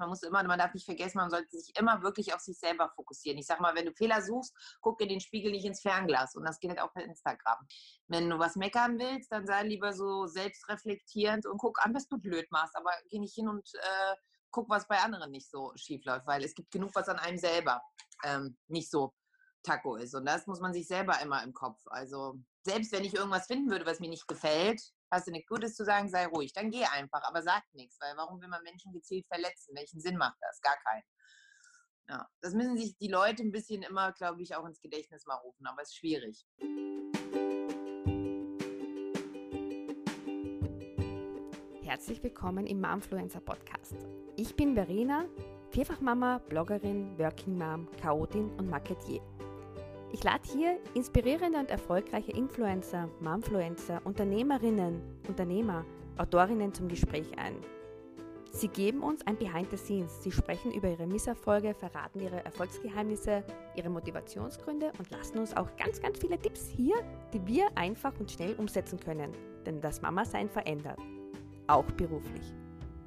man darf nicht vergessen, man sollte sich immer wirklich auf sich selber fokussieren. Ich sag mal, wenn du Fehler suchst, guck in den Spiegel, nicht ins Fernglas. Und das geht halt auch bei Instagram. Wenn du was meckern willst, dann sei lieber so selbstreflektierend und guck an, was du blöd machst. Aber geh nicht hin und guck, was bei anderen nicht so schief läuft, weil es gibt genug, was an einem selber nicht so Taco ist. Und das muss man sich selber immer im Kopf. Also selbst wenn ich irgendwas finden würde, was mir nicht gefällt, hast du nichts Gutes zu sagen, sei ruhig. Dann geh einfach, aber sag nichts. Weil warum will man Menschen gezielt verletzen? Welchen Sinn macht das? Gar keinen. Ja, das müssen sich die Leute ein bisschen immer, glaube ich, auch ins Gedächtnis mal rufen. Aber es ist schwierig. Herzlich willkommen im Momfluencer Podcast. Ich bin Verena, Vierfachmama, Bloggerin, Working Mom, Chaotin und Marketier. Ich lade hier inspirierende und erfolgreiche Influencer, Momfluencer, Unternehmerinnen, Unternehmer, Autorinnen zum Gespräch ein. Sie geben uns ein Behind the Scenes. Sie sprechen über ihre Misserfolge, verraten ihre Erfolgsgeheimnisse, ihre Motivationsgründe und lassen uns auch ganz, ganz viele Tipps hier, die wir einfach und schnell umsetzen können. Denn das Mama-Sein verändert. Auch beruflich.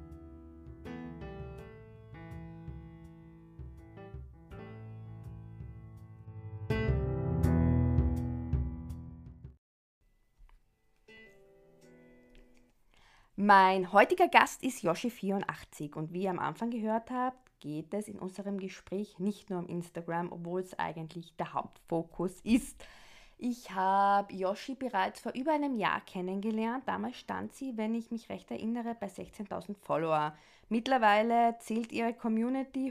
Mein heutiger Gast ist Yoshi84 und wie ihr am Anfang gehört habt, geht es in unserem Gespräch nicht nur um Instagram, obwohl es eigentlich der Hauptfokus ist. Ich habe Yoshi bereits vor über einem Jahr kennengelernt. Damals stand sie, wenn ich mich recht erinnere, bei 16.000 Follower. Mittlerweile zählt ihre Community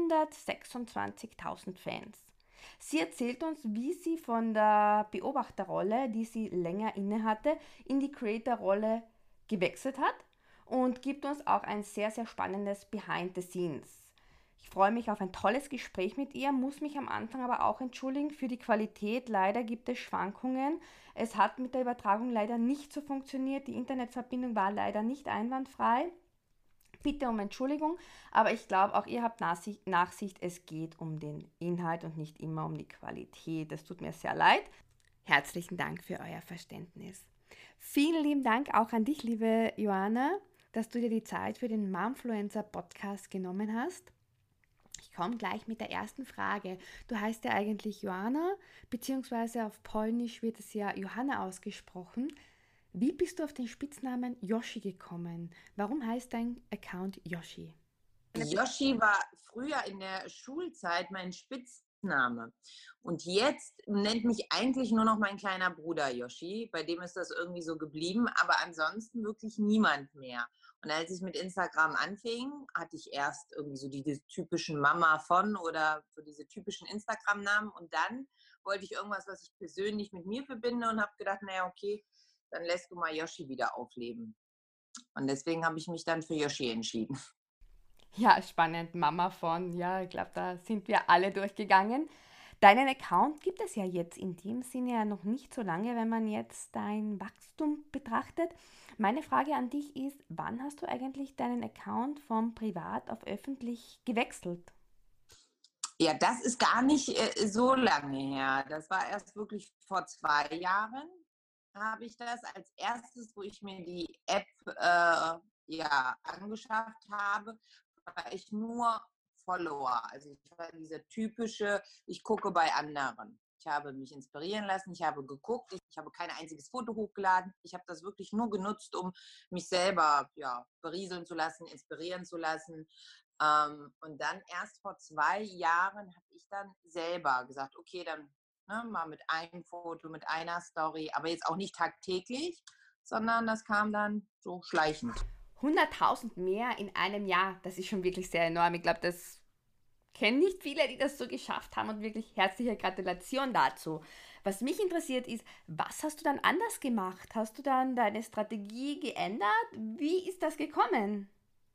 126.000 Fans. Sie erzählt uns, wie sie von der Beobachterrolle, die sie länger innehatte, in die Creator-Rolle gewechselt hat und gibt uns auch ein sehr, sehr spannendes Behind the Scenes. Ich freue mich auf ein tolles Gespräch mit ihr, muss mich am Anfang aber auch entschuldigen für die Qualität. Leider gibt es Schwankungen. Es hat mit der Übertragung leider nicht so funktioniert. Die Internetverbindung war leider nicht einwandfrei. Bitte um Entschuldigung, aber ich glaube, auch ihr habt Nachsicht. Es geht um den Inhalt und nicht immer um die Qualität. Es tut mir sehr leid. Herzlichen Dank für euer Verständnis. Vielen lieben Dank auch an dich, liebe Joanna, dass du dir die Zeit für den Momfluencer Podcast genommen hast. Ich komme gleich mit der ersten Frage. Du heißt ja eigentlich Joanna, beziehungsweise auf Polnisch wird es ja Johanna ausgesprochen. Wie bist du auf den Spitznamen Yoshi gekommen? Warum heißt dein Account Yoshi? Yoshi war früher in der Schulzeit mein Spitzname. Und jetzt nennt mich eigentlich nur noch mein kleiner Bruder Yoshi. Bei dem ist das irgendwie so geblieben, aber ansonsten wirklich niemand mehr. Und als ich mit Instagram anfing, hatte ich erst irgendwie so diese typischen Mama von oder so diese typischen Instagram-Namen. Und dann wollte ich irgendwas, was ich persönlich mit mir verbinde und habe gedacht, naja, okay, dann lässt du mal Yoshi wieder aufleben. Und deswegen habe ich mich dann für Yoshi entschieden. Ja, spannend, Mama von, ja, ich glaube, da sind wir alle durchgegangen. Deinen Account gibt es ja jetzt in dem Sinne ja noch nicht so lange, wenn man jetzt dein Wachstum betrachtet. Meine Frage an dich ist, wann hast du eigentlich deinen Account vom privat auf öffentlich gewechselt? Ja, das ist gar nicht so lange her. Das war erst wirklich vor 2 Jahren, habe ich das als erstes, wo ich mir die App ja, angeschafft habe, war ich nur Follower. Also ich war dieser typische, ich gucke bei anderen. Ich habe mich inspirieren lassen, ich habe geguckt, ich habe kein einziges Foto hochgeladen. Ich habe das wirklich nur genutzt, um mich selber ja, berieseln zu lassen, inspirieren zu lassen. Und dann erst vor 2 Jahren habe ich dann selber gesagt, okay, dann mal mit einem Foto, mit einer Story, aber jetzt auch nicht tagtäglich, sondern das kam dann so schleichend. 100.000 mehr in einem Jahr, das ist schon wirklich sehr enorm. Ich glaube, das kennen nicht viele, die das so geschafft haben und wirklich herzliche Gratulation dazu. Was mich interessiert ist, was hast du dann anders gemacht? Hast du dann deine Strategie geändert? Wie ist das gekommen?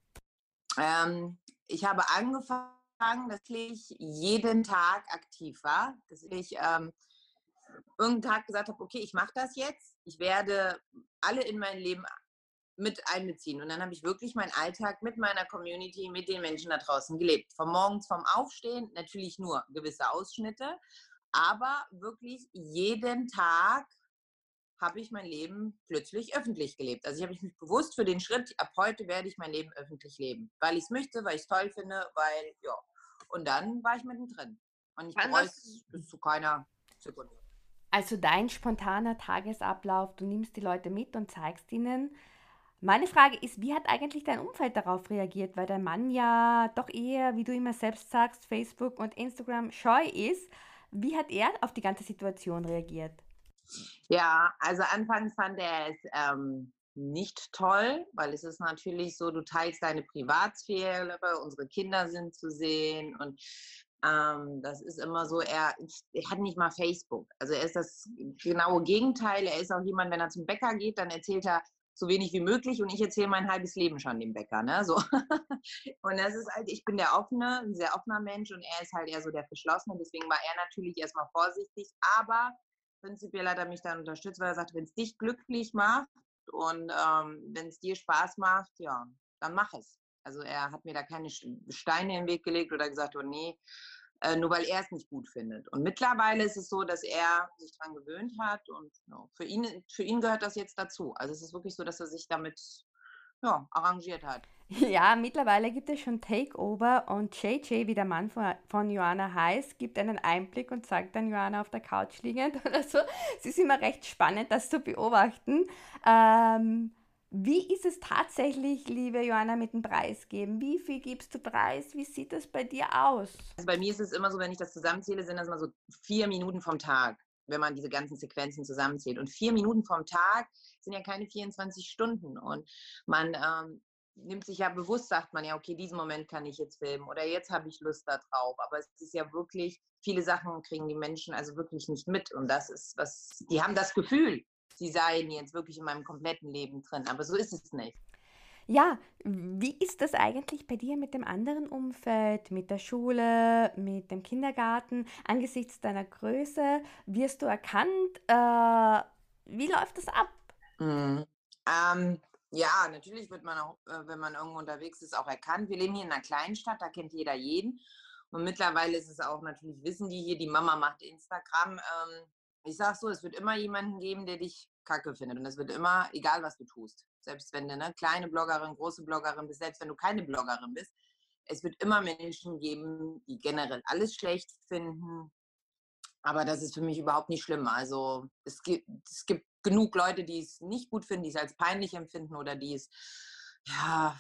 Ich habe angefangen, dass ich jeden Tag aktiv war, dass ich irgendeinen Tag gesagt habe, okay, ich mache das jetzt, ich werde alle in mein Leben mit einbeziehen. Und dann habe ich wirklich meinen Alltag mit meiner Community, mit den Menschen da draußen gelebt. Von morgens vom Aufstehen, natürlich nur gewisse Ausschnitte, aber wirklich jeden Tag habe ich mein Leben plötzlich öffentlich gelebt. Also ich habe mich bewusst für den Schritt, ab heute werde ich mein Leben öffentlich leben, weil ich es möchte, weil ich es toll finde, weil, ja. Und dann war ich mittendrin. Und ich Wann bereue warst es bis zu keiner Sekunde. Also dein spontaner Tagesablauf, du nimmst die Leute mit und zeigst ihnen. Meine Frage ist, wie hat eigentlich dein Umfeld darauf reagiert? Weil dein Mann ja doch eher, wie du immer selbst sagst, Facebook und Instagram scheu ist. Wie hat er auf die ganze Situation reagiert? Ja, also anfangs fand er es nicht toll, weil es ist natürlich so, du teilst deine Privatsphäre, unsere Kinder sind zu sehen und das ist immer so, er hat nicht mal Facebook. Also er ist das genaue Gegenteil. Er ist auch jemand, wenn er zum Bäcker geht, dann erzählt er so wenig wie möglich und ich erzähle mein halbes Leben schon dem Bäcker. Ne? So. Und das ist halt, ich bin der offene, ein sehr offener Mensch und er ist halt eher so der verschlossene. Deswegen war er natürlich erstmal vorsichtig, aber prinzipiell hat er mich dann unterstützt, weil er sagt, wenn es dich glücklich macht und wenn es dir Spaß macht, ja, dann mach es. Also er hat mir da keine Steine im Weg gelegt oder gesagt, oh nee, nur weil er es nicht gut findet. Und mittlerweile ist es so, dass er sich daran gewöhnt hat und ja, für ihn gehört das jetzt dazu. Also es ist wirklich so, dass er sich damit ja, arrangiert hat. Ja, mittlerweile gibt es schon Takeover und JJ, wie der Mann von Joanna heißt, gibt einen Einblick und zeigt dann Joanna auf der Couch liegend oder so. Es ist immer recht spannend, das zu beobachten. Ähm, Wie ist es tatsächlich, liebe Joanna, mit dem Preisgeben? Wie viel gibst du preis? Wie sieht das bei dir aus? Also bei mir ist es immer so, wenn ich das zusammenzähle, sind das immer so 4 Minuten vom Tag, wenn man diese ganzen Sequenzen zusammenzählt. Und 4 Minuten vom Tag sind ja keine 24 Stunden. Und man nimmt sich ja bewusst, sagt man ja, okay, diesen Moment kann ich jetzt filmen oder jetzt habe ich Lust darauf. Aber es ist ja wirklich, viele Sachen kriegen die Menschen also wirklich nicht mit. Und das ist was, die haben das Gefühl, sie seien jetzt wirklich in meinem kompletten Leben drin. Aber so ist es nicht. Ja, wie ist das eigentlich bei dir mit dem anderen Umfeld, mit der Schule, mit dem Kindergarten? Angesichts deiner Größe wirst du erkannt? Wie läuft das ab? Mhm. Ähm, ja, natürlich wird man auch, wenn man irgendwo unterwegs ist, auch erkannt. Wir leben hier in einer Kleinstadt, da kennt jeder jeden. Und mittlerweile ist es auch natürlich, wissen die hier, die Mama macht Instagram. Ich sag so, es wird immer jemanden geben, der dich kacke findet. Und es wird immer, egal was du tust, selbst wenn du eine kleine Bloggerin, große Bloggerin bist, selbst wenn du keine Bloggerin bist, es wird immer Menschen geben, die generell alles schlecht finden, aber das ist für mich überhaupt nicht schlimm. Also es gibt genug Leute, die es nicht gut finden, die es als peinlich empfinden oder die es ja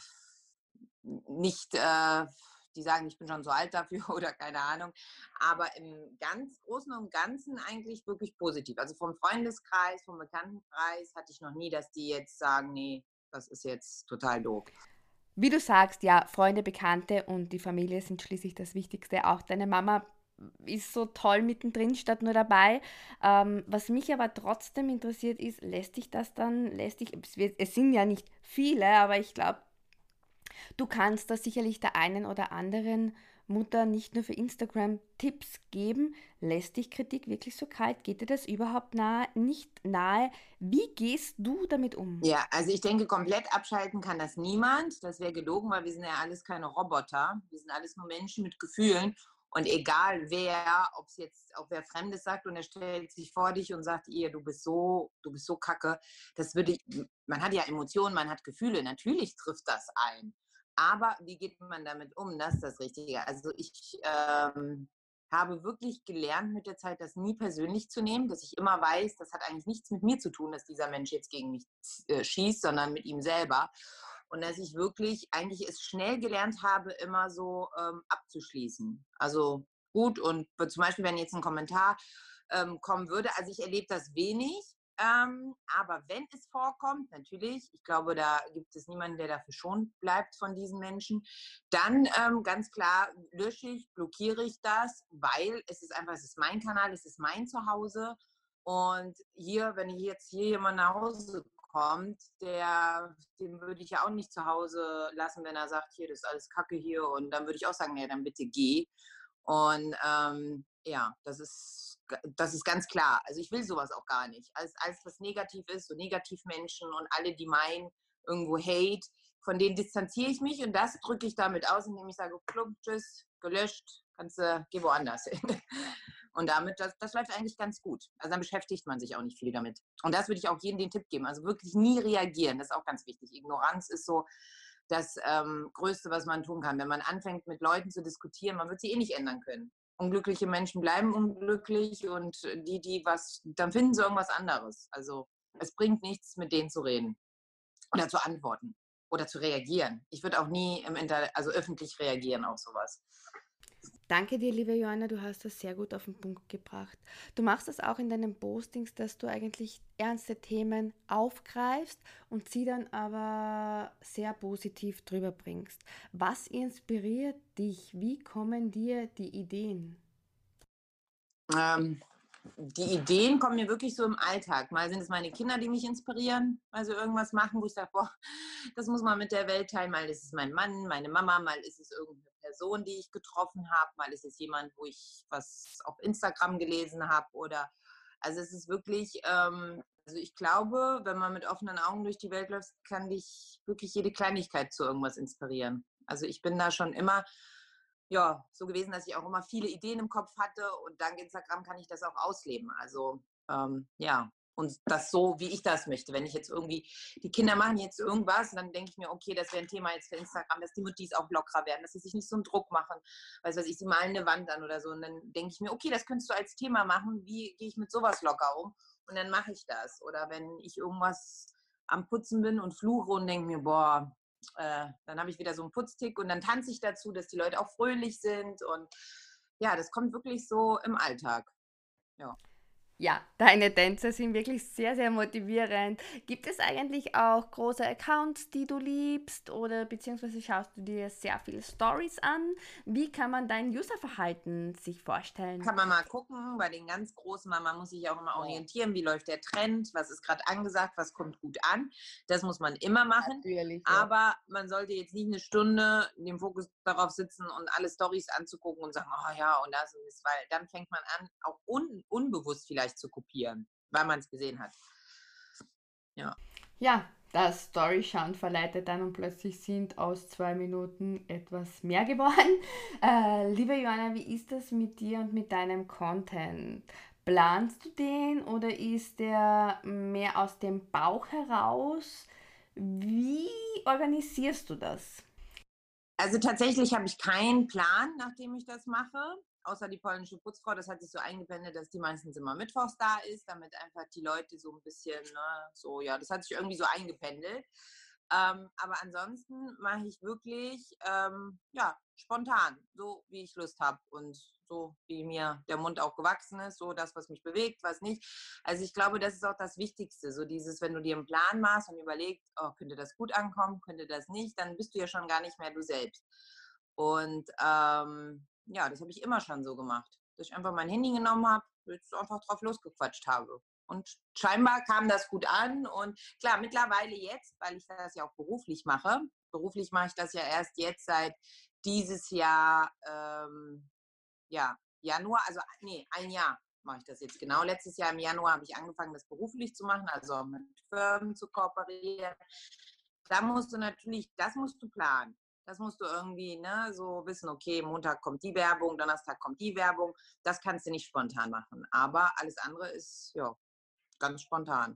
nicht, die sagen, ich bin schon so alt dafür oder keine Ahnung. Aber im ganz Großen und Ganzen eigentlich wirklich positiv. Also vom Freundeskreis, vom Bekanntenkreis hatte ich noch nie, dass die jetzt sagen, nee, das ist jetzt total doof. Wie du sagst, ja, Freunde, Bekannte und die Familie sind schließlich das Wichtigste. Auch deine Mama ist so toll mittendrin statt nur dabei. Was mich aber trotzdem interessiert ist, es sind ja nicht viele, aber ich glaube, du kannst da sicherlich der einen oder anderen Mutter nicht nur für Instagram Tipps geben. Lässt dich Kritik wirklich so kalt? Geht dir das überhaupt nahe? Nicht nahe? Wie gehst du damit um? Ja, also ich denke, komplett abschalten kann das niemand. Das wäre gelogen, weil wir sind ja alles keine Roboter. Wir sind alles nur Menschen mit Gefühlen. Und egal wer, ob es jetzt auch wer Fremdes sagt und er stellt sich vor dich und sagt, ihr, du bist so kacke, das würde, man hat ja Emotionen, man hat Gefühle, natürlich trifft das ein. Aber wie geht man damit um? Das ist das Richtige. Also ich habe wirklich gelernt mit der Zeit, das nie persönlich zu nehmen, dass ich immer weiß, das hat eigentlich nichts mit mir zu tun, dass dieser Mensch jetzt gegen mich schießt, sondern mit ihm selber. Und dass ich wirklich eigentlich es schnell gelernt habe, immer so abzuschließen. Also gut, und zum Beispiel, wenn jetzt ein Kommentar kommen würde, also ich erlebe das wenig, aber wenn es vorkommt, natürlich, ich glaube, da gibt es niemanden, der dafür schon bleibt von diesen Menschen, dann ganz klar lösche ich, blockiere ich das, weil es ist einfach, es ist mein Kanal, es ist mein Zuhause. Und hier, wenn jetzt hier jemand nach Hause kommt, den würde ich ja auch nicht zu Hause lassen, wenn er sagt, hier, das ist alles Kacke hier. Und dann würde ich auch sagen, nee, dann bitte geh. Und ja, das ist ganz klar. Also ich will sowas auch gar nicht. Alles was negativ ist, so Negativmenschen und alle, die meinen, irgendwo Hate, von denen distanziere ich mich und das drücke ich damit aus, indem ich sage, plump, tschüss, gelöscht, geh woanders hin. Und damit, das läuft eigentlich ganz gut. Also dann beschäftigt man sich auch nicht viel damit. Und das würde ich auch jedem den Tipp geben. Also wirklich nie reagieren, das ist auch ganz wichtig. Ignoranz ist so das Größte, was man tun kann. Wenn man anfängt, mit Leuten zu diskutieren, man wird sie eh nicht ändern können. Unglückliche Menschen bleiben unglücklich und die was, dann finden sie irgendwas anderes. Also es bringt nichts, mit denen zu reden oder zu antworten oder zu reagieren. Ich würde auch nie also öffentlich reagieren auf sowas. Danke dir, liebe Joanna, du hast das sehr gut auf den Punkt gebracht. Du machst das auch in deinen Postings, dass du eigentlich ernste Themen aufgreifst und sie dann aber sehr positiv drüber bringst. Was inspiriert dich? Wie kommen dir die Ideen? Ähm, Die Ideen kommen mir wirklich so im Alltag. Mal sind es meine Kinder, die mich inspirieren, weil sie irgendwas machen, wo ich sage, boah, das muss man mit der Welt teilen. Mal ist es mein Mann, meine Mama, mal ist es irgendeine Person, die ich getroffen habe, mal ist es jemand, wo ich was auf Instagram gelesen habe oder also es ist wirklich, also ich glaube, wenn man mit offenen Augen durch die Welt läuft, kann dich wirklich jede Kleinigkeit zu irgendwas inspirieren. Also ich bin da schon immer ja, so gewesen, dass ich auch immer viele Ideen im Kopf hatte und dank Instagram kann ich das auch ausleben. Also ja, und das so, wie ich das möchte. Wenn ich jetzt irgendwie, die Kinder machen jetzt irgendwas, dann denke ich mir, okay, das wäre ein Thema jetzt für Instagram, dass die Muttis auch lockerer werden, dass sie sich nicht so einen Druck machen. Weiß was ich, sie malen eine Wand an oder so. Und dann denke ich mir, okay, das könntest du als Thema machen. Wie gehe ich mit sowas locker um? Und dann mache ich das. Oder wenn ich irgendwas am Putzen bin und fluche und denke mir, boah, dann habe ich wieder so einen Putztick und dann tanze ich dazu, dass die Leute auch fröhlich sind und ja, das kommt wirklich so im Alltag. Ja. Ja, deine Tänze sind wirklich sehr, sehr motivierend. Gibt es eigentlich auch große Accounts, die du liebst oder beziehungsweise schaust du dir sehr viele Stories an? Wie kann man dein Userverhalten sich vorstellen? Kann man mal gucken, bei den ganz Großen, man muss sich auch immer orientieren, wie läuft der Trend, was ist gerade angesagt, was kommt gut an. Das muss man immer machen. Natürlich, ja. Aber man sollte jetzt nicht eine Stunde den Fokus darauf sitzen und alle Stories anzugucken und sagen, oh ja, und das ist, weil dann fängt man an, auch unbewusst vielleicht zu kopieren, weil man es gesehen hat. Ja. Ja, das Storyschauen verleitet dann und plötzlich sind aus 2 Minuten etwas mehr geworden. Liebe Joanna, wie ist das mit dir und mit deinem Content? Planst du den oder ist der mehr aus dem Bauch heraus? Wie organisierst du das? Also tatsächlich habe ich keinen Plan, nachdem ich das mache, außer die polnische Putzfrau. Das hat sich so eingependelt, dass die meistens immer mittwochs da ist, damit einfach die Leute so ein bisschen, ne, so, ja, das hat sich irgendwie so eingependelt. Aber ansonsten mache ich wirklich, ja, spontan, so wie ich Lust habe und so wie mir der Mund auch gewachsen ist, so das, was mich bewegt, was nicht. Also ich glaube, das ist auch das Wichtigste, so dieses, wenn du dir einen Plan machst und überlegst, oh, könnte das gut ankommen, könnte das nicht, dann bist du ja schon gar nicht mehr du selbst. Und ja, das habe ich immer schon so gemacht, dass ich einfach mein Handy genommen habe, jetzt einfach drauf losgequatscht habe. Und scheinbar kam das gut an. Und klar, mittlerweile jetzt, weil ich das ja auch beruflich mache ich das ja erst jetzt seit dieses Jahr, ja, Januar, also nee, ein Jahr mache ich das jetzt genau. Letztes Jahr im Januar habe ich angefangen, das beruflich zu machen, also mit Firmen zu kooperieren. Da musst du natürlich, das musst du planen. Das musst du irgendwie, ne, so wissen, okay, Montag kommt die Werbung, Donnerstag kommt die Werbung. Das kannst du nicht spontan machen. Aber alles andere ist, ja, ganz spontan.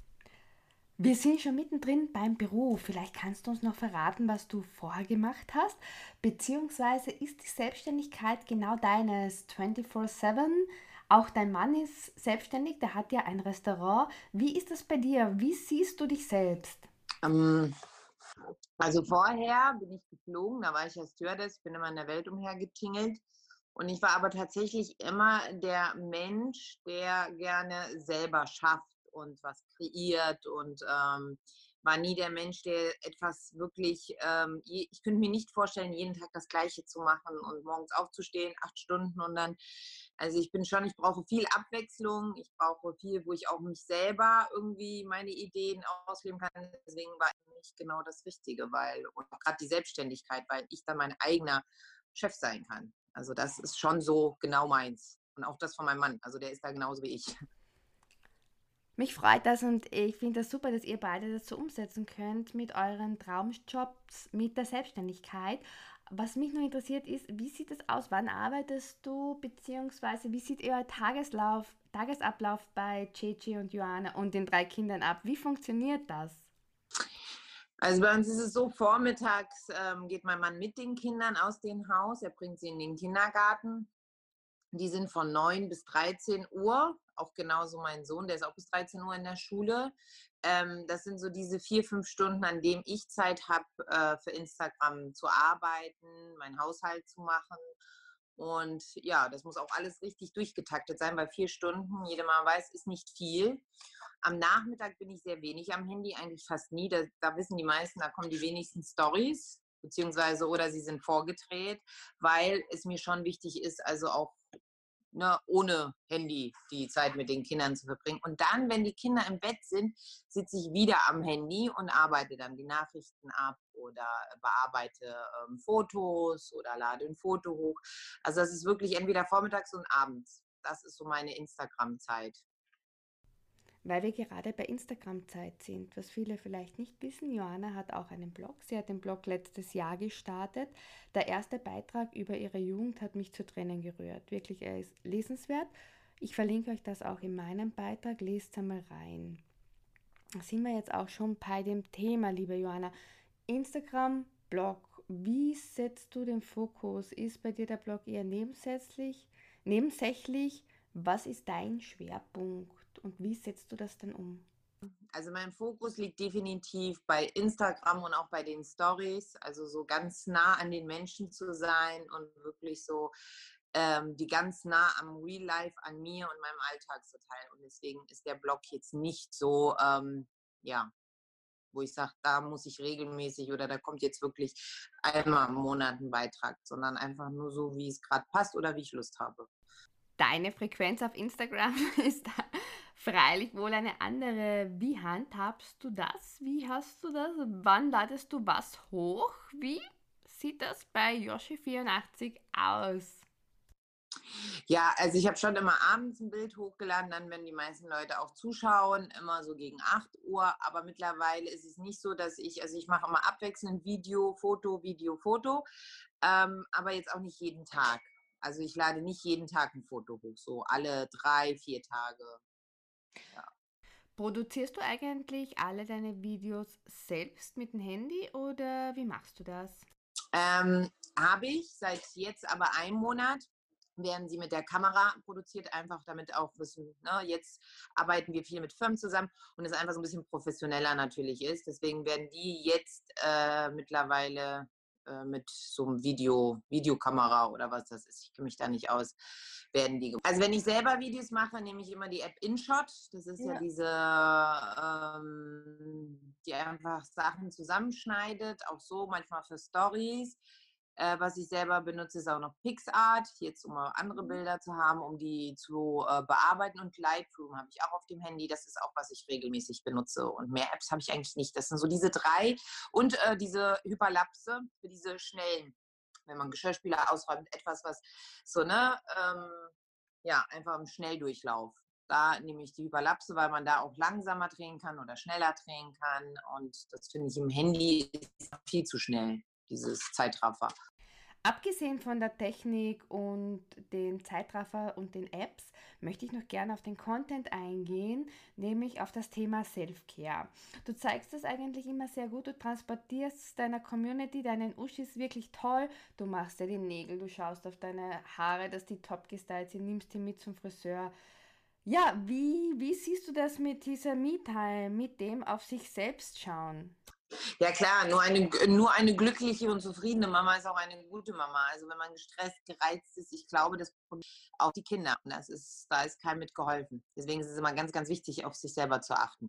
Wir sind schon mittendrin beim Beruf. Vielleicht kannst du uns noch verraten, was du vorher gemacht hast. Beziehungsweise ist die Selbstständigkeit genau deines 24/7? Auch dein Mann ist selbstständig, der hat ja ein Restaurant. Wie ist das bei dir? Wie siehst du dich selbst? Ähm, also vorher bin ich geflogen, da war ich ja Stewardess, bin immer in der Welt umhergetingelt. Und ich war aber tatsächlich immer der Mensch, der gerne selber schafft und was kreiert und war nie der Mensch, der etwas wirklich, ich könnte mir nicht vorstellen, jeden Tag das Gleiche zu machen und morgens aufzustehen, 8 Stunden und dann, also ich bin schon, ich brauche viel Abwechslung, ich brauche viel, wo ich auch mich selber irgendwie meine Ideen ausleben kann. Deswegen war für mich genau das Richtige, weil, und gerade die Selbstständigkeit, weil ich dann mein eigener Chef sein kann. Also das ist schon so genau meins. Und auch das von meinem Mann. Also der ist da genauso wie ich. Mich freut das und ich finde das super, dass ihr beide das so umsetzen könnt mit euren Traumjobs, mit der Selbstständigkeit. Was mich noch interessiert ist, wie sieht es aus? Wann arbeitest du, beziehungsweise wie sieht Ihr Tagesablauf bei Cece und Joanna und den 3 Kindern ab? Wie funktioniert das? Also bei uns ist es so, vormittags geht mein Mann mit den Kindern aus dem Haus, er bringt sie in den Kindergarten. Die sind von 9 bis 13 Uhr, auch genauso mein Sohn, der ist auch bis 13 Uhr in der Schule. Das sind so diese 4, 5 Stunden, an denen ich Zeit habe, für Instagram zu arbeiten, meinen Haushalt zu machen. Und ja, das muss auch alles richtig durchgetaktet sein, weil 4 Stunden, jeder mal weiß, ist nicht viel. Am Nachmittag bin ich sehr wenig am Handy, eigentlich fast nie. Da wissen die meisten, da kommen die wenigsten Stories, beziehungsweise oder sie sind vorgedreht, weil es mir schon wichtig ist, also auch, ne, ohne Handy die Zeit mit den Kindern zu verbringen. Und dann, wenn die Kinder im Bett sind, sitze ich wieder am Handy und arbeite dann die Nachrichten ab oder bearbeite Fotos oder lade ein Foto hoch. Also das ist wirklich entweder vormittags und abends. Das ist so meine Instagram-Zeit. Weil wir gerade bei Instagram-Zeit sind, was viele vielleicht nicht wissen, Joanna hat auch einen Blog. Sie hat den Blog letztes Jahr gestartet. Der erste Beitrag über ihre Jugend hat mich zu Tränen gerührt. Wirklich, er ist lesenswert. Ich verlinke euch das auch in meinem Beitrag. Lest einmal rein. Da sind wir jetzt auch schon bei dem Thema, liebe Joanna. Instagram, Blog. Wie setzt du den Fokus? Ist bei dir der Blog eher nebensächlich? Was ist dein Schwerpunkt und wie setzt du das denn um? Also mein Fokus liegt definitiv bei Instagram und auch bei den Stories, also so ganz nah an den Menschen zu sein und wirklich so die ganz nah am Real Life an mir und meinem Alltag zu teilen. Und deswegen ist der Blog jetzt nicht so, ja, wo ich sage, da muss ich regelmäßig oder da kommt jetzt wirklich einmal im Monat ein Beitrag, sondern einfach nur so, wie es gerade passt oder wie ich Lust habe. Deine Frequenz auf Instagram ist freilich wohl eine andere. Wie handhabst du das? Wie hast du das? Wann ladest du was hoch? Wie sieht das bei Yoshi84 aus? Ja, also ich habe schon immer abends ein Bild hochgeladen, dann, wenn die meisten Leute auch zuschauen, immer so gegen 8 Uhr. Aber mittlerweile ist es nicht so, dass also ich mache immer abwechselnd Video, Foto, Video, Foto, aber jetzt auch nicht jeden Tag. Also ich lade nicht jeden Tag ein Foto hoch, so alle 3, 4 Tage. Ja. Produzierst du eigentlich alle deine Videos selbst mit dem Handy oder wie machst du das? Habe ich seit jetzt aber einem Monat, werden sie mit der Kamera produziert, einfach damit auch wissen, ne, jetzt arbeiten wir viel mit Firmen zusammen und es einfach so ein bisschen professioneller natürlich ist. Deswegen werden die jetzt mittlerweile mit so einem Videokamera oder was das ist, ich kenne mich da nicht aus, werden die. Also wenn ich selber Videos mache, nehme ich immer die App InShot. Das ist ja Ja. diese, die einfach Sachen zusammenschneidet, auch so manchmal für Stories. Was ich selber benutze, ist auch noch PixArt, jetzt um andere Bilder zu haben, um die zu bearbeiten. Und Lightroom habe ich auch auf dem Handy. Das ist auch, was ich regelmäßig benutze. Und mehr Apps habe ich eigentlich nicht. Das sind so diese drei. Und diese Hyperlapse für diese schnellen, wenn man Geschirrspüler ausräumt, etwas, was so, ne, ja, einfach im Schnelldurchlauf. Da nehme ich die Hyperlapse, weil man da auch langsamer drehen kann oder schneller drehen kann. Und das finde ich im Handy viel zu schnell, dieses Zeitraffer. Abgesehen von der Technik und den Zeitraffer und den Apps möchte ich noch gerne auf den Content eingehen, nämlich auf das Thema Self-Care. Du zeigst das eigentlich immer sehr gut, du transportierst deiner Community, deinen Uschis wirklich toll, du machst dir die Nägel, du schaust auf deine Haare, dass die top gestylt sind, nimmst die mit zum Friseur. Ja, wie siehst du das mit dieser Me-Time, mit dem auf sich selbst schauen? Ja klar, nur eine glückliche und zufriedene Mama ist auch eine gute Mama. Also wenn man gestresst, gereizt ist, ich glaube, das auch die Kinder. Und da ist keinem mitgeholfen. Deswegen ist es immer ganz, ganz wichtig, auf sich selber zu achten.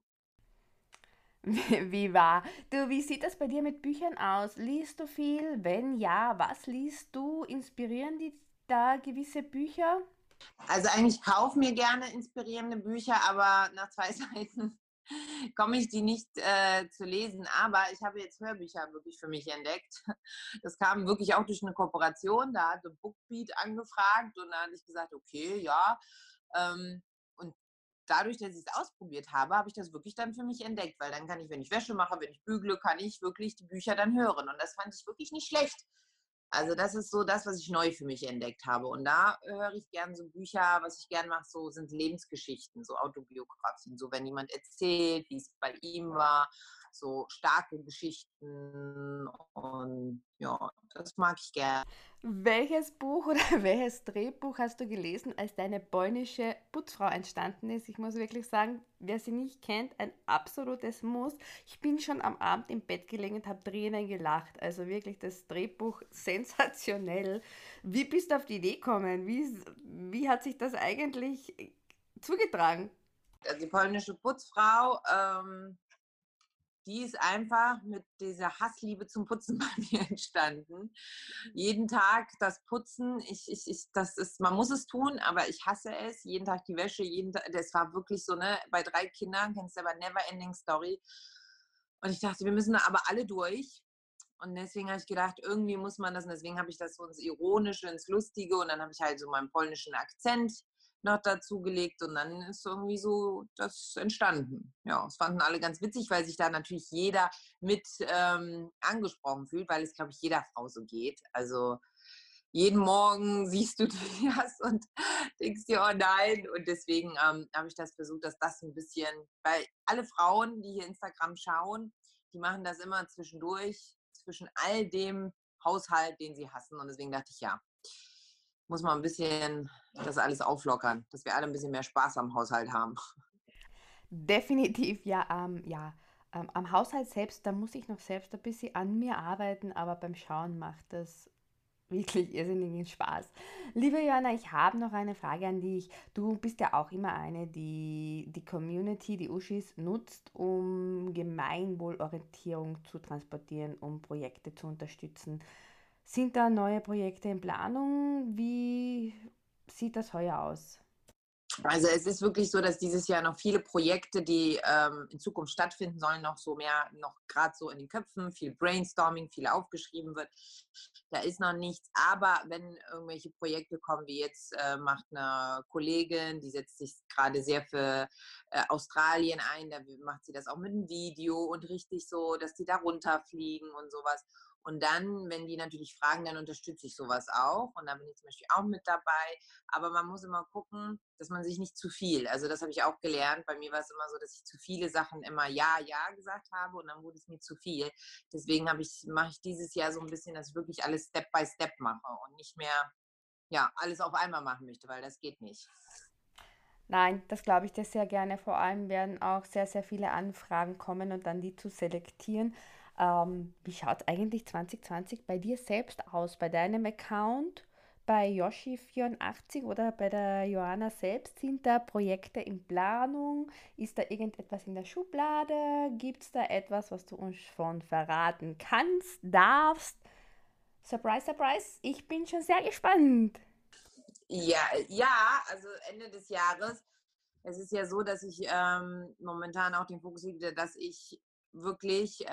Wie wahr? Du, wie sieht das bei dir mit Büchern aus? Liest du viel? Wenn ja, was liest du? Inspirieren die da gewisse Bücher? Also eigentlich kaufe mir gerne inspirierende Bücher, aber nach 2 Seiten komme ich die nicht zu lesen. Aber ich habe jetzt Hörbücher wirklich für mich entdeckt. Das kam wirklich auch durch eine Kooperation. Da hatte Bookbeat angefragt und da hatte ich gesagt, okay, ja. Und dadurch, dass ich es ausprobiert habe, habe ich das wirklich dann für mich entdeckt, weil dann kann ich, wenn ich Wäsche mache, wenn ich bügle, kann ich wirklich die Bücher dann hören. Und das fand ich wirklich nicht schlecht. Also das ist so das, was ich neu für mich entdeckt habe. Und da höre ich gern so Bücher, was ich gern mache, so sind Lebensgeschichten, so Autobiografien. So wenn jemand erzählt, wie es bei ihm war, so starke Geschichten. Und ja, das mag ich gern. Welches Buch oder welches Drehbuch hast du gelesen, als deine polnische Putzfrau entstanden ist? Ich muss wirklich sagen, wer sie nicht kennt, ein absolutes Muss. Ich bin schon am Abend im Bett gelegen und habe Tränen gelacht. Also wirklich das Drehbuch sensationell. Wie bist du auf die Idee gekommen? Wie hat sich das eigentlich zugetragen? Also die polnische Putzfrau, die ist einfach mit dieser Hassliebe zum Putzen bei mir entstanden. Jeden Tag das Putzen, das ist, man muss es tun, aber ich hasse es. Jeden Tag die Wäsche, jeden Tag, das war wirklich so, ne, bei 3 Kindern, kennst du aber Never Ending Story. Und ich dachte, wir müssen da aber alle durch. Und deswegen habe ich gedacht, irgendwie muss man das, und deswegen habe ich das so ins Ironische, ins Lustige, und dann habe ich halt so meinen polnischen Akzent noch dazu gelegt, und dann ist irgendwie so das entstanden. Ja, es fanden alle ganz witzig, weil sich da natürlich jeder mit angesprochen fühlt, weil es, glaube ich, jeder Frau so geht. Also jeden Morgen siehst du das und denkst dir, oh nein. Und deswegen habe ich das versucht, dass das ein bisschen, weil alle Frauen, die hier Instagram schauen, die machen das immer zwischendurch, zwischen all dem Haushalt, den sie hassen. Und deswegen dachte ich, ja, muss man ein bisschen das alles auflockern, dass wir alle ein bisschen mehr Spaß am Haushalt haben. Definitiv, ja, am Haushalt selbst, da muss ich noch selbst ein bisschen an mir arbeiten, aber beim Schauen macht das wirklich irrsinnigen Spaß. Liebe Joanna, ich habe noch eine Frage an dich. Du bist ja auch immer eine, die die Community, die Uschis nutzt, um Gemeinwohlorientierung zu transportieren, um Projekte zu unterstützen. Sind da neue Projekte in Planung? Wie sieht das heuer aus? Also es ist wirklich so, dass dieses Jahr noch viele Projekte, die in Zukunft stattfinden sollen, noch so mehr, noch gerade so in den Köpfen, viel Brainstorming, viel aufgeschrieben wird. Da ist noch nichts, aber wenn irgendwelche Projekte kommen, wie jetzt macht eine Kollegin, die setzt sich gerade sehr für Australien ein, da macht sie das auch mit einem Video und richtig so, dass die da runterfliegen und sowas. Und dann, wenn die natürlich fragen, dann unterstütze ich sowas auch. Und da bin ich zum Beispiel auch mit dabei. Aber man muss immer gucken, dass man sich nicht zu viel, also das habe ich auch gelernt. Bei mir war es immer so, dass ich zu viele Sachen immer ja, ja gesagt habe, und dann wurde es mir zu viel. Deswegen mache ich dieses Jahr so ein bisschen, dass ich wirklich alles Step by Step mache und nicht mehr, ja, alles auf einmal machen möchte, weil das geht nicht. Nein, das glaube ich dir sehr gerne. Vor allem werden auch sehr, sehr viele Anfragen kommen und dann die zu selektieren. Wie schaut es eigentlich 2020 bei dir selbst aus? Bei deinem Account, bei Yoshi84 oder bei der Joanna selbst? Sind da Projekte in Planung? Ist da irgendetwas in der Schublade? Gibt es da etwas, was du uns schon verraten kannst, darfst? Surprise, surprise, ich bin schon sehr gespannt. Ja, ja, also Ende des Jahres. Es ist ja so, dass ich momentan auch den Fokus lege, dass ich wirklich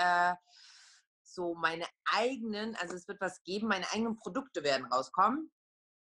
so meine eigenen, also es wird was geben, meine eigenen Produkte werden rauskommen.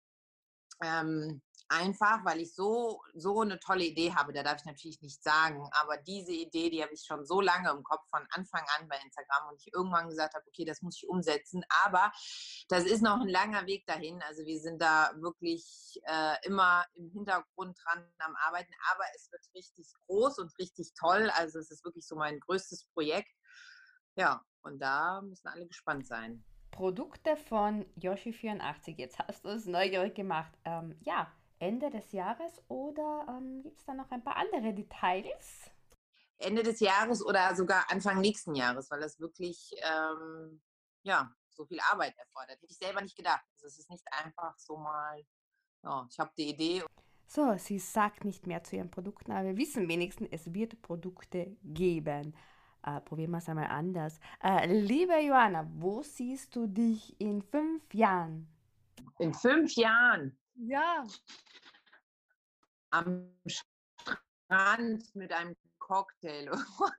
Einfach, weil ich so eine tolle Idee habe, da darf ich natürlich nicht sagen, aber diese Idee, die habe ich schon so lange im Kopf, von Anfang an bei Instagram, und ich irgendwann gesagt habe, okay, das muss ich umsetzen, aber das ist noch ein langer Weg dahin, also wir sind da wirklich immer im Hintergrund dran am Arbeiten, aber es wird richtig groß und richtig toll, also es ist wirklich so mein größtes Projekt, ja, und da müssen alle gespannt sein. Produkte von Yoshi84. Jetzt hast du es neugierig gemacht. Ja, Ende des Jahres oder gibt es da noch ein paar andere Details? Ende des Jahres oder sogar Anfang nächsten Jahres, weil das wirklich ja, so viel Arbeit erfordert. Hätte ich selber nicht gedacht. Also es ist nicht einfach so mal, ja, ich habe die Idee. So, sie sagt nicht mehr zu ihren Produkten, aber wir wissen wenigstens, es wird Produkte geben. Probieren wir es einmal anders. Liebe Joanna, wo siehst du dich in 5 Jahren? In 5 Jahren Ja. am Strand mit einem Cocktail.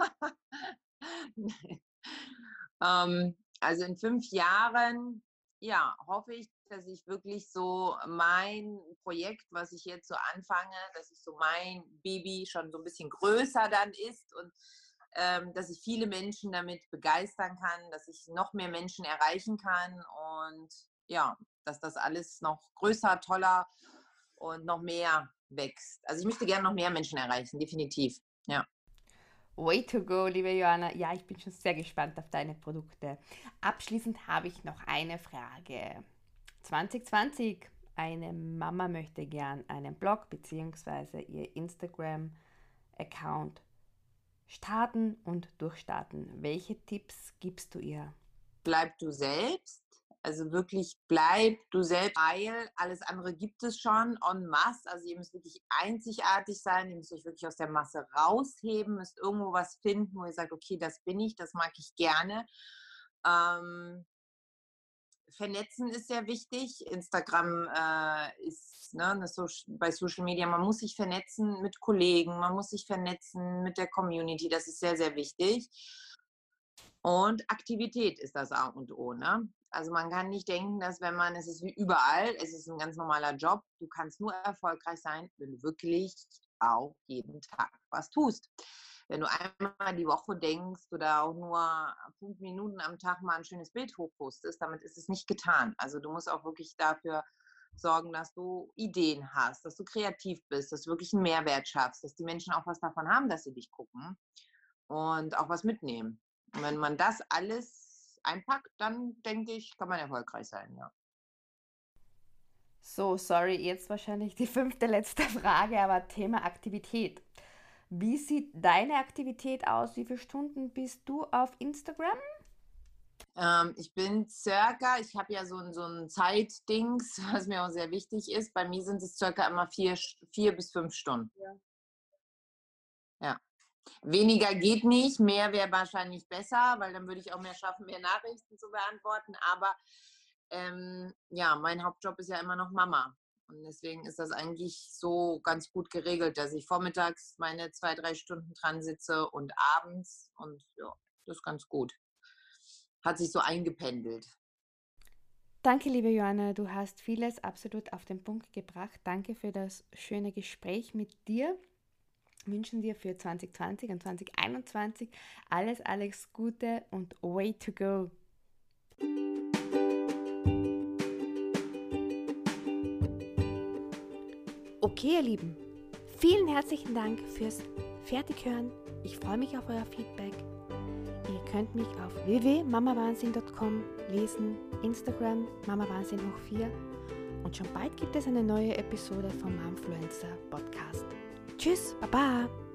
Also in 5 Jahren, ja, hoffe ich, dass ich wirklich so mein Projekt, was ich jetzt so anfange, dass ich so mein Baby schon so ein bisschen größer dann ist, und dass ich viele Menschen damit begeistern kann, dass ich noch mehr Menschen erreichen kann, und ja, dass das alles noch größer, toller und noch mehr wächst. Also ich möchte gerne noch mehr Menschen erreichen, definitiv. Ja. Way to go, liebe Joanna. Ja, ich bin schon sehr gespannt auf deine Produkte. Abschließend habe ich noch eine Frage. 2020, eine Mama möchte gern einen Blog bzw. ihr Instagram-Account starten und durchstarten. Welche Tipps gibst du ihr? Bleib du selbst. Also wirklich bleib du selbst, weil alles andere gibt es schon en masse. Also ihr müsst wirklich einzigartig sein, ihr müsst euch wirklich aus der Masse rausheben, müsst irgendwo was finden, wo ihr sagt, okay, das bin ich, das mag ich gerne. Vernetzen ist sehr wichtig. Instagram ist bei Social Media, man muss sich vernetzen mit Kollegen, man muss sich vernetzen mit der Community, das ist sehr, sehr wichtig. Und Aktivität ist das A und O. Ne? Also man kann nicht denken, dass es ist wie überall, es ist ein ganz normaler Job, du kannst nur erfolgreich sein, wenn du wirklich auch jeden Tag was tust. Wenn du einmal die Woche denkst oder auch nur 5 Minuten am Tag mal ein schönes Bild hochpostest, damit ist es nicht getan. Also du musst auch wirklich dafür sorgen, dass du Ideen hast, dass du kreativ bist, dass du wirklich einen Mehrwert schaffst, dass die Menschen auch was davon haben, dass sie dich gucken und auch was mitnehmen. Und wenn man das alles einpackt, dann denke ich, kann man erfolgreich sein, ja. So, sorry, jetzt wahrscheinlich die 5. letzte Frage, aber Thema Aktivität. Wie sieht deine Aktivität aus? Wie viele Stunden bist du auf Instagram? Ich habe ja so ein Zeitdings, was mir auch sehr wichtig ist. Bei mir sind es circa immer 4 bis 5 Stunden. Ja. Weniger geht nicht, mehr wäre wahrscheinlich besser, weil dann würde ich auch mehr schaffen, mehr Nachrichten zu beantworten. Aber ja, mein Hauptjob ist ja immer noch Mama. Und deswegen ist das eigentlich so ganz gut geregelt, dass ich vormittags meine 2, 3 Stunden dran sitze und abends. Und ja, das ist ganz gut. Hat sich so eingependelt. Danke, liebe Joanna, du hast vieles absolut auf den Punkt gebracht. Danke für das schöne Gespräch mit dir. Wünschen dir für 2020 und 2021 alles Gute und way to go. Okay, ihr Lieben, vielen herzlichen Dank fürs Fertighören. Ich freue mich auf euer Feedback. Ihr könnt mich auf www.mamawahnsinn.com lesen, Instagram mamawahnsinn4 und schon bald gibt es eine neue Episode vom Momfluencer Podcast. Tschüss, Baba!